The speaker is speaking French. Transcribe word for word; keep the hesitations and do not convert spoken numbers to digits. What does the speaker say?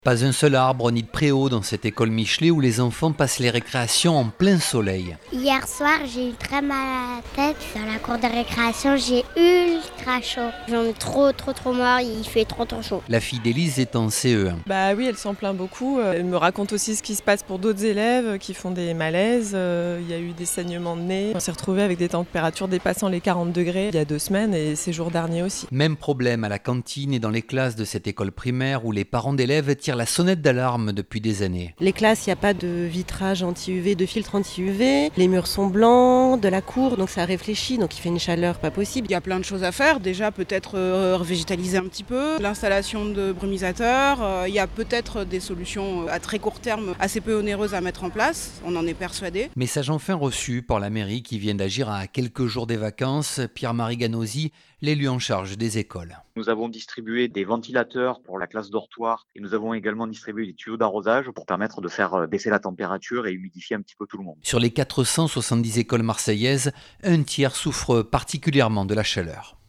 Pas un seul arbre ni de préau dans cette école Michelet où les enfants passent les récréations en plein soleil. Hier soir, j'ai eu très mal à la tête. Dans la cour de récréation, j'ai ultra chaud. J'en ai trop, trop, trop marre. Il fait trop, trop chaud. La fille d'Élise est en C E un. Bah oui, elle s'en plaint beaucoup. Elle me raconte aussi ce qui se passe pour d'autres élèves qui font des malaises. Il y a eu des saignements de nez. On s'est retrouvés avec des températures dépassant les quarante degrés il y a deux semaines et ces jours derniers aussi. Même problème à la cantine et dans les classes de cette école primaire où les parents d'élèves tirent la sonnette d'alarme depuis des années. Les classes, il n'y a pas de vitrage anti-U V, de filtre anti-U V. Les murs sont blancs, de la cour, donc ça réfléchit, donc il fait une chaleur pas possible. Il y a plein de choses à faire. Déjà, peut-être euh, revégétaliser un petit peu. L'installation de brumisateurs. Euh, il y a peut-être des solutions à très court terme assez peu onéreuses à mettre en place. On en est persuadé. Message enfin reçu par la mairie qui vient d'agir à quelques jours des vacances. Pierre-Marie Ganosi, l'élu en charge des écoles. Nous avons distribué des ventilateurs pour la classe dortoir et nous avons également distribué des tuyaux d'arrosage pour permettre de faire baisser la température et humidifier un petit peu tout le monde. Sur les quatre cent soixante-dix écoles marseillaises, un tiers souffre particulièrement de la chaleur.